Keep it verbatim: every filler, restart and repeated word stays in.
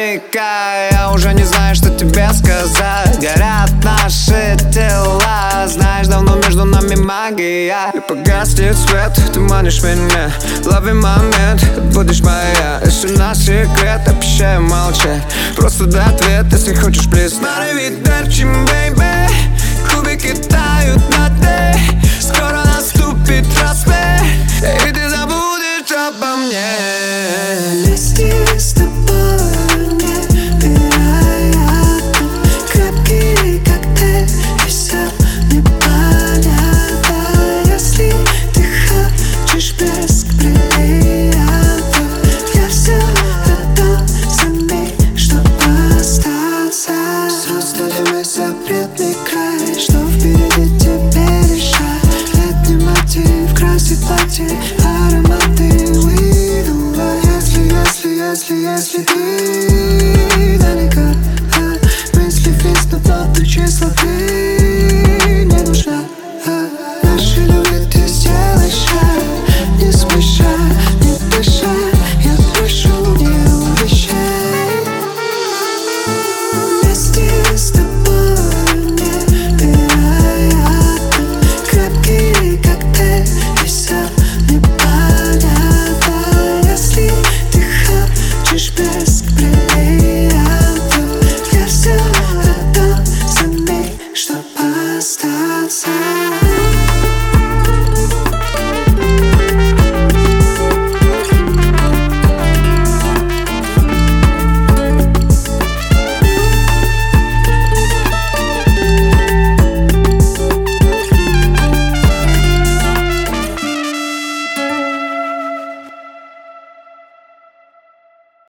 намекаю, я уже не знаю, что тебе сказать. Горят наши тела, знаешь, давно между нами магия. И погаснет свет, ты манишь меня. Лови момент, будешь моя. Если у нас секрет, обещаю молчать. Просто дай ответ, если хочешь, плиз. Норовит перчим, бейби. Кубики тают на дне. Скоро наступит рассвет, и ты забудешь обо мне. Вместе с тобой невероятно крепкий коктейль, весел непонятно. Если ты хочешь блеск бриллиантов, я все отдам за миг, чтобы остаться. Создали запретный край, что впереди тебе решать. Летний мотив, красит платье, ароматы выйду. Если, если, если ты